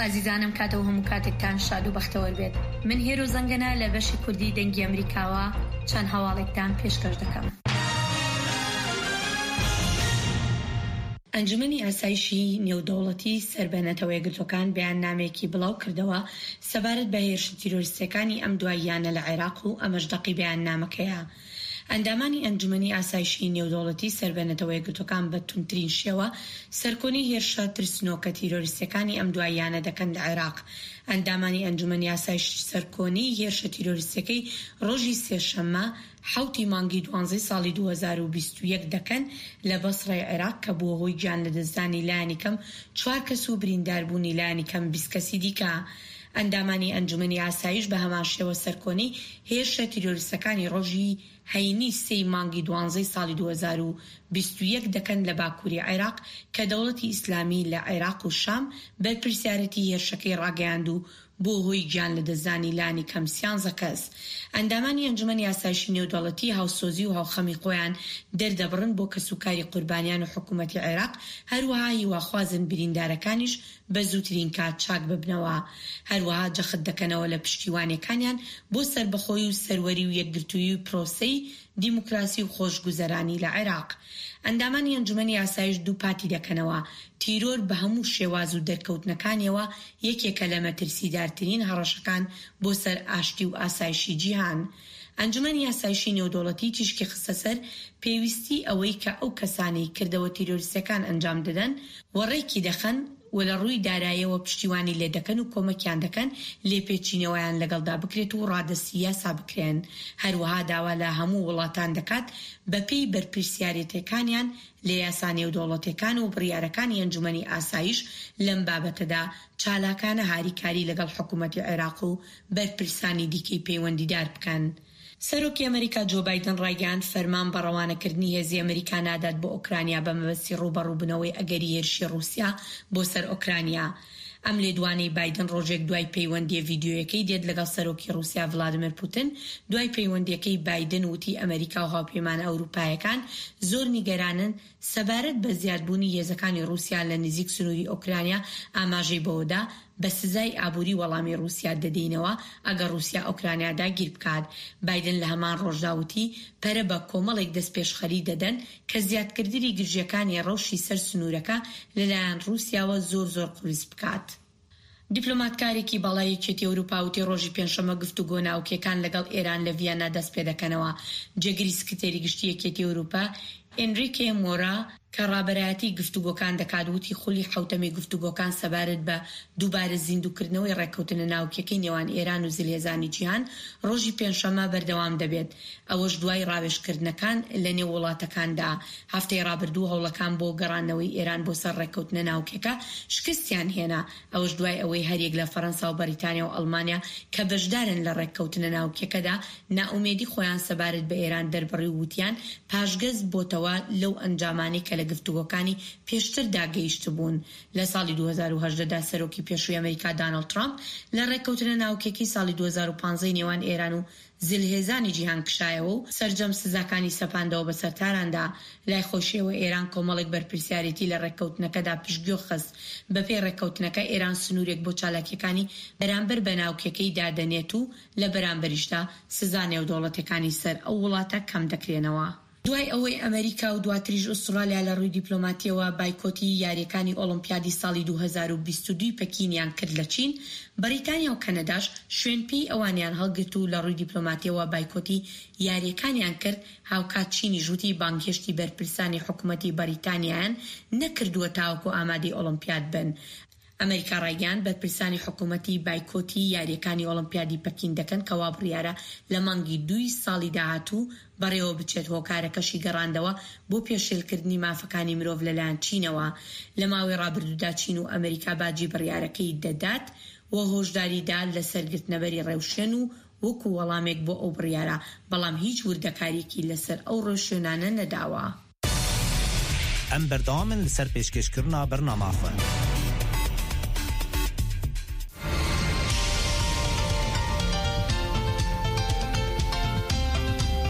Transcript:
ئازیزانم کاتەوە هەموو کاتێکتان شاد و بەختەوەر بێت. من هێرۆ زەنگەنە لە بەشی کوردی دەنگی ئەمریکاوە چەند هەواڵێکتان پێشکەش دەکەم. ئەنجومەنی ئاسایشی نێودەوڵەتی سەربەنەتەوە یەکگرتوەکان بەیاننامەیەکی بڵاو کردەوە سەبارەت بە هێرشە تیرۆریستەکانی ئەم دواییانە لە عێراق و ئەمەش دەقی بەیاننامەکەیە. ئەندامانی ئەنجومەنی ئاسایشی نێودەوڵەتی سەربەنەتەوە یەکگرتوەکان بە توندترین شێوە سەرکۆنی هێرشە ترسنۆکە تیرۆریستەکانی ئەم دواییانە دەکەن لە عێراق. ئەندامانی ئەنجومەنی ئاسایشی سەرکۆنی هێرشە تیرۆریستەکەی ڕۆژی سێشەممە 7 مانگی 12 ساڵی 2021 دەکەن لە بەسڕەی عێراق کە بووە هۆی گیان لەدەستدانی لایەنی کەم 4 کەس و برینداربوونی لایەنی کەم 20 کەسی دیکە. ئەندامانی ئەنجومەنی ئاسایش بە هەمان شێوە سەرکۆنی هێرشە تیرۆریستەکانی ڕۆژی هەینی 3 مانگی 12 ساڵی 2021 دەکەن لە باکووری عێراق کە دەوڵەتی ئیسلامی لە عێراق و شام بەرپرسیارەتی هێرشەکەی ڕاگەیاند و بۆ هۆی گیان لەدەستدانی لایەنی کەم 13 کەس. ئەندامانی ئەنجومەنی ئاسایشی نێودەوڵەتی هاوسۆزی و هاوخەمی خۆیان دەردەبڕن بۆ کەسوکاری قوربانیان و حکوومەتی عێراق، هەروەها هیواخوازن بریندارەکانیش بە زووترین کات چاک ببنەوە. هەروەها جەخت دەکەنەوە لە پشتیوانیەکانیان بۆ سەربەخۆی و سەروەری و یەکگرتووی و پرۆسەی دیموکراسی و خۆشگوزەرانی لە عێراق. ئەندامانی ئەنجومەنی ئاسایش دوو پاتی دەکەنەوە. تیرۆر بە هەموو شێواز و دەرکەوتنەکانیەوە یەکێکە لە مەترسیدارترین هەڕەشەکان بۆ سەر ئاشتی و ئاسایشی جیهان. ئەنجومەنی ئاسایشی نێودەوڵەتی تیشکی خستە سەر پێویستی ئەوەی کە ئەو کەسانی کردەوە تیرۆریستەکان ئەنجام دەدەن وەڕێکی دەخەن و لە ڕووی داراییەوە پشتیوانی لێ دەکەن و کۆمەکیان دەکەن لێپێچینەوەیان لەگەڵدا بکرێت و ڕادەستی یاسا بکرێن. هەروەها داوا لە هەموو وڵاتان دەکات بەپێی بەرپرسیارەتەکانیان لە یاسا نێودەوڵەتەکان و بڕیارەکانی ئەنجومەنی ئاسایش لەم بابەتەدا چالاکانە هاریکاری لەگەڵ حکوومەتی عێراق و بەرپرسانی دیکەی پەیوەندیدار بکەن. سەرۆکی ئەمریکا جۆ بایدن ڕایگەاند فەرمان بە ڕەوانەکردنی هێزی ئەمریکا نادات بۆ ئۆکرانیا بە مەبەستی ڕوبەڕووبنەوەی ئەگەری هێرشی رووسیا بۆ سەر ئۆکرانیا. ئەم لێدوانەی بایدن ڕۆژێک دوای پەیوەندی ڤیدیۆیەکەی دێت لەگەڵ سەرۆکی رووسیا ڤلادیمیر پوتین. دوای پەیوەندیەکەی بایدن وتی ئەمریکا و هاوپەیمانە ئەوروپایەکان زۆر نیگەرانن سەبارەت بە زیادبوونی هێزەکانی رووسیا لە نزیک سنووری ئۆکرانیا ئاماژەی بەوەدا بە سزای ئابووری وەڵامی رووسیا دەدەینەوە ئەگەر رووسیا ئۆکرانیا داگیر بکات. بایدن لە هەمان ڕۆژدا وتی پەرە بە کۆمەڵێک دەست پێشخەری دەدەن کە زیادکردنی گرژیەکانی ڕەوشی سەر سنوورەکە لەلایەن رووسیاوە زۆر قورس بکات. دیپلۆماتکارێکی باڵای یەکێتی ئەوروپا وتی ڕۆژی پێنجشەممە گفتوگۆ ناوکیەکان لەگەڵ ئێران لە ڤیەنا دەست پێ دەکەنەوە. جێگری سکرتێری گشتی یەکێتی ئەوروپا ئێنریکێ مۆرا کە ڕابەرایەتی گفتوگۆکان دەکات وتی خولی حوتەمی گفتوگۆکان سەبارەت بە دووبارە زیندووکردنەوەی ڕێککەوتنە ناوکیەکەی نێوان ئێران و زلهێزانی جیهان ڕۆژی پێنجشەممە بەردەوام دەبێت. ئەوەش دوای ڕاوێژکردنەکان لە نێو وڵاتەکاندا. هەفتەی ڕابردوو هەوڵەکان بۆ گەڕانەوەی ئێران بۆ سەر ڕێککەوتنە ناوکیەکە شکستیان هێنا. ئەوەش دوای ئەوەی هەریەک لە فەڕەنسا و بەریتانیا و ئەڵمانیا کە بەشدارن لە ڕێککەوتنە ناوکیەکەدا نائومێدی خۆیان سەبارەت بە ئێران دەربڕی وتیان پاشگەز بۆتەوە لەو ئەنجامانی کە لە گفتوگۆکانی پێشتر داگەیشت بوون. لە ساڵی 2018دا سەرۆکی پێشووی ئەمریکا دانەڵد ترامپ لە ڕێککەوتنە ناوکیەکی ساڵی 2015 نێوان ئێران و زلهێزانی جیهان کشایەوە و سەرجەم سزاکانی سەپاندەوە بە سەرتاراندا. لای خۆشیەوە ئێران کۆمەڵێک بەرپرسیارەتی لە ڕێککەوتنەکەدا پشتگوێ خست. بەپێی ڕێککەوتنەکە ئێران سنوورێک بۆ چالاکیەکانی بەرامبەر بە ناوکیەکەی دادەنێت و لە بەرامبەریشدا سزا نێودەوڵەتەکانی سەر ئەو وڵاتە کەم دەکرێنەوە. دوای ئەوەی ئەمریکا و دواتریش ئوسترالیا لە ڕووی دیپلۆماتیەوە بایکۆتی یاریەکانی ئۆلیمپیادی ساڵی 2022 پەکینیان کرد لە چین، بەریتانیا و کەنەداش شوێنپی ئەوانیان هەڵگرت و لە ڕووی دیپلۆماتیەوە بایکۆتی یاریەکانیان کرد. هاوکات چینی ژووتی بانگهێشتی بەرپرسانی حکوومەتی بەریتانیایان نەکردووە تاوەکو ئامادەی ئۆلیمپیاد بن. ئەمریکا ڕایگەاند بەرپرسانی حکوومەتی بایکۆتی یاریەکانی ئۆلیمپیادی پەکین دەکەن کە وا بڕیارە لە مانگی 2 ساڵی داهاتوو بەڕێوە بچێت هۆکارەکەشی گەڕاندەوە بۆ پێشێلکردنی مافەکانی مرۆڤ لەلایەن چینەوە. لە ماوەی ڕابردوودا چین و ئەمریکا باجی بڕیارەکەی دەدات و هۆشداریدا لە سەرگرتنەبەری ڕێوشێن و وەکو وەڵامێک بۆ ئەو بڕیارە، بەڵام هیچ وردەکاریەکی لەسەر ئەو ڕێوشێنانە نەداوە. ئەم بەردەوامن لەسەر پێشکەشکردنا بەرنامە خوێن.